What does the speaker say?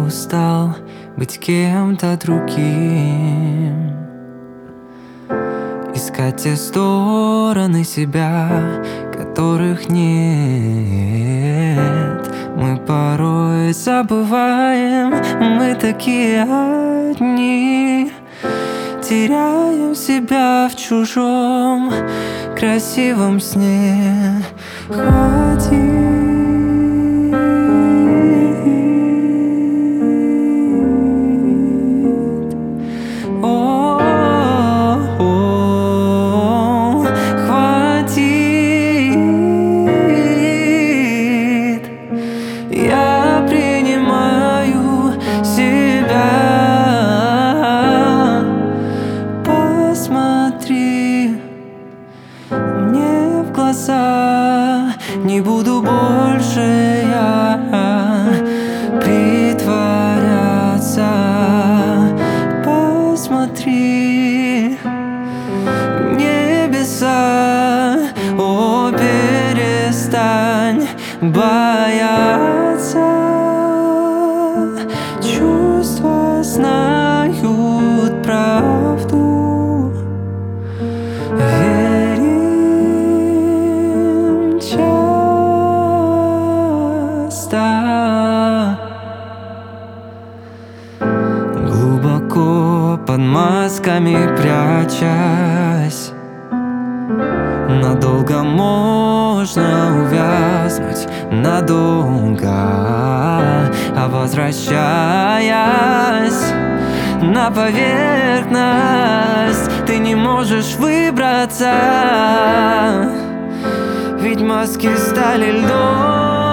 устал быть кем-то другим, искать те стороны себя, которых нет. Мы порой забываем, мы такие одни, теряем себя в чужом красивом сне. Хватит. Я принимаю себя. Посмотри мне в глаза, не буду больше я притворяться. Посмотри в небеса, о, перестань бояться. Чувства знают правду. Верим часто. Глубоко под масками прячась, надолго можно увязнуть, надолго. А возвращаясь на поверхность, ты не можешь выбраться, ведь маски стали льдом.